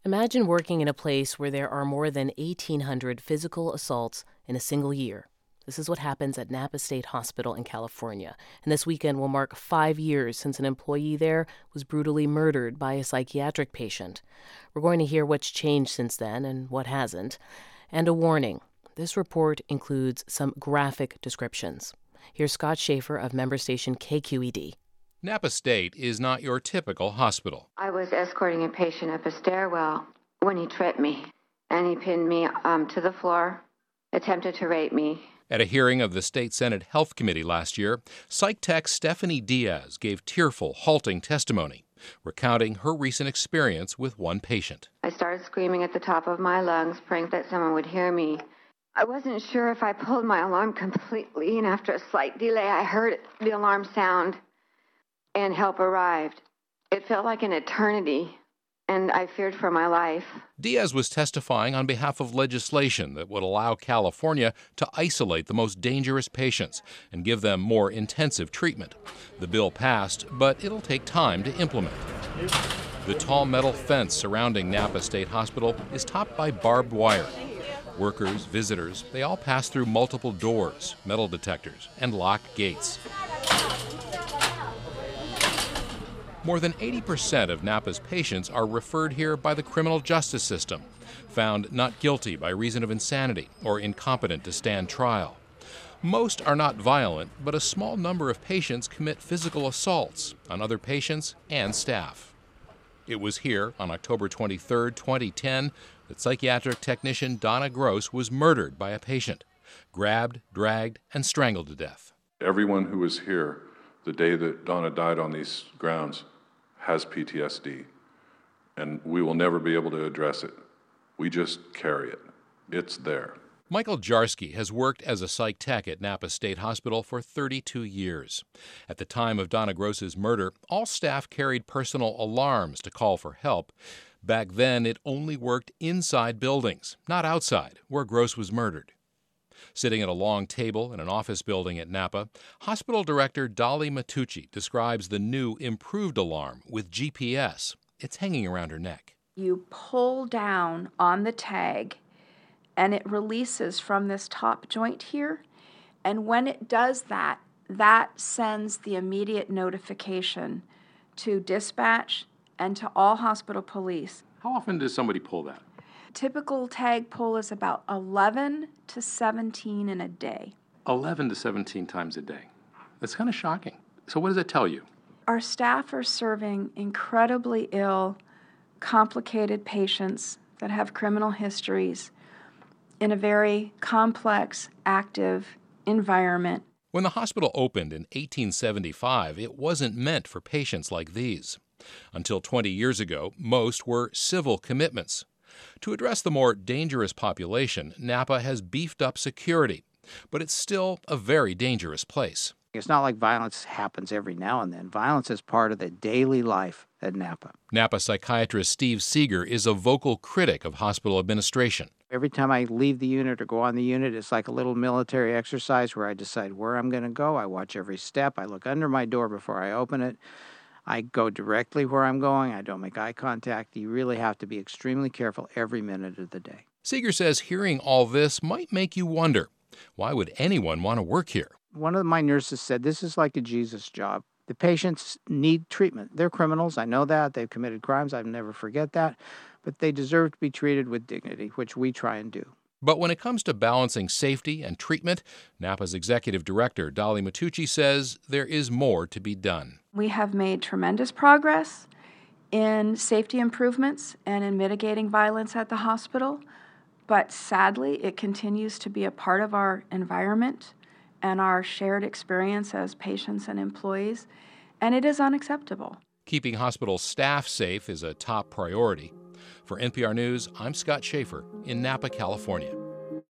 Imagine working in a place where there are more than 1,800 physical assaults in a single year. This is what happens at Napa State Hospital in California. And this weekend will mark 5 years since an employee there was brutally murdered by a psychiatric patient. We're going to hear what's changed since then and what hasn't. And a warning. This report includes some graphic descriptions. Here's Scott Schaefer of member station KQED. Napa State is not your typical hospital. I was escorting a patient up a stairwell when he tripped me, and he pinned me to the floor, attempted to rape me. At a hearing of the State Senate Health Committee last year, psych tech Stephanie Diaz gave tearful, halting testimony, recounting her recent experience with one patient. I started screaming at the top of my lungs, praying that someone would hear me. I wasn't sure if I pulled my alarm completely, and after a slight delay, I heard the alarm sound, and help arrived. It felt like an eternity, and I feared for my life. Diaz was testifying on behalf of legislation that would allow California to isolate the most dangerous patients and give them more intensive treatment. The bill passed, but it'll take time to implement. The tall metal fence surrounding Napa State Hospital is topped by barbed wire. Workers, visitors, they all pass through multiple doors, metal detectors, and locked gates. More than 80% of Napa's patients are referred here by the criminal justice system, found not guilty by reason of insanity or incompetent to stand trial. Most are not violent, but a small number of patients commit physical assaults on other patients and staff. It was here on October 23, 2010, that psychiatric technician Donna Gross was murdered by a patient, grabbed, dragged, and strangled to death. Everyone who was here the day that Donna died on these grounds has PTSD, and we will never be able to address it. We just carry it. It's there. Michael Jarsky has worked as a psych tech at Napa State Hospital for 32 years. At the time of Donna Gross's murder, all staff carried personal alarms to call for help. Back then, it only worked inside buildings, not outside, where Gross was murdered. Sitting at a long table in an office building at Napa, hospital director Dolly Matucci describes the new improved alarm with GPS. It's hanging around her neck. You pull down on the tag, and it releases from this top joint here. And when it does that, that sends the immediate notification to dispatch and to all hospital police. How often does somebody pull that? Typical tag pull is about 11 to 17 in a day. 11 to 17 times a day. That's kind of shocking. So what does it tell you? Our staff are serving incredibly ill, complicated patients that have criminal histories in a very complex, active environment. When the hospital opened in 1875, it wasn't meant for patients like these. Until 20 years ago, most were civil commitments. To address the more dangerous population, Napa has beefed up security, but it's still a very dangerous place. It's not like violence happens every now and then. Violence is part of the daily life at Napa. Napa psychiatrist Steve Seeger is a vocal critic of hospital administration. Every time I leave the unit or go on the unit, it's like a little military exercise where I decide where I'm going to go. I watch every step. I look under my door before I open it. I go directly where I'm going. I don't make eye contact. You really have to be extremely careful every minute of the day. Seeger says hearing all this might make you wonder, why would anyone want to work here? One of my nurses said, this is like a Jesus job. The patients need treatment. They're criminals. I know that. They've committed crimes. I'll never forget that. But they deserve to be treated with dignity, which we try and do. But when it comes to balancing safety and treatment, Napa's executive director, Dolly Matucci, says there is more to be done. We have made tremendous progress in safety improvements and in mitigating violence at the hospital, but sadly, it continues to be a part of our environment and our shared experience as patients and employees, and it is unacceptable. Keeping hospital staff safe is a top priority. For NPR News, I'm Scott Schaefer in Napa, California.